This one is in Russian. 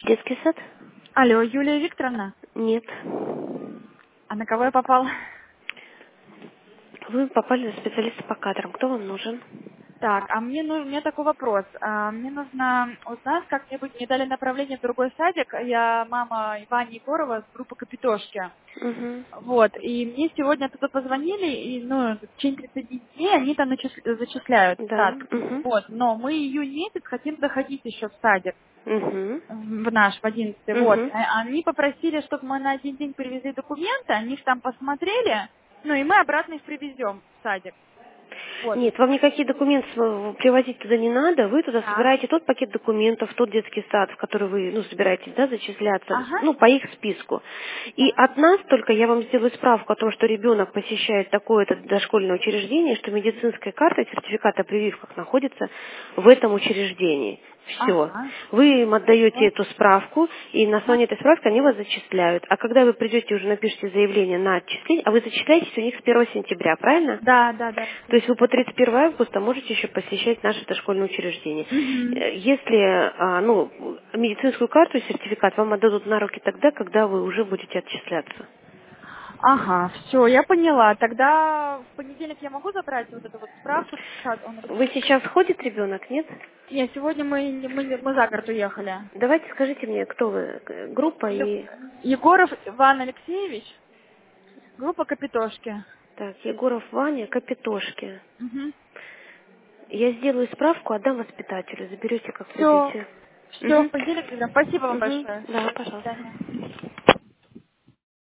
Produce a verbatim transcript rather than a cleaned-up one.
Детский сад? Алло, Юлия Викторовна? Нет. А на кого я попала? Вы попали на специалиста по кадрам. Кто вам нужен? Так, а мне нужен, у меня такой вопрос. А, мне нужно узнать, как-нибудь мне дали направление в другой садик. Я мама Вани Егорова с группы Капитошки. Угу. Вот, и мне сегодня оттуда позвонили, и, ну, в течение тридцати дней они там начис- зачисляют в Да. сад. Угу. Вот, но мы июнь месяц хотим заходить еще в садик, Угу. в наш, в одиннадцатый, вот. Угу. А- Они попросили, чтобы мы на один день привезли документы, они их там посмотрели, ну, и мы обратно их привезем в садик. Вот. Нет, вам никакие документы св- привозить туда не надо. Вы туда Так. собираете тот пакет документов, тот детский сад, в который вы ну, собираетесь да, зачисляться, Ага. ну, по их списку. И Так. от нас только я вам сделаю справку о том, что ребенок посещает такое-то дошкольное учреждение, что медицинская карта и сертификат о прививках находится в этом учреждении. Все. Ага. Вы им отдаете Хорошо. эту справку, и на Ага. основании этой справки они вас зачисляют. А когда вы придете уже напишите заявление на отчисление, а вы зачисляетесь у них с первого сентября, правильно? Да, да, да, То есть вы по расписано. тридцать первого августа можете еще посещать наше дошкольное учреждение. Угу. Э, Если а, ну, медицинскую карту и сертификат вам отдадут на руки тогда, когда вы уже будете отчисляться. Ага, все, я поняла. Тогда в понедельник я могу забрать вот эту вот справку? Сейчас он Вы расписан. сейчас ходит ребенок, нет? Нет, сегодня мы, мы, мы за город уехали. Давайте скажите мне, кто вы, э, группа Е- и... Егоров Иван Алексеевич, группа Капитошки. Так, Егоров Ваня, Капитошки. Угу. Я сделаю справку, отдам воспитателю, заберете, как Все, придете. все, в Угу. понедельник. Спасибо вам Угу. большое. Да, До пожалуйста. свидания.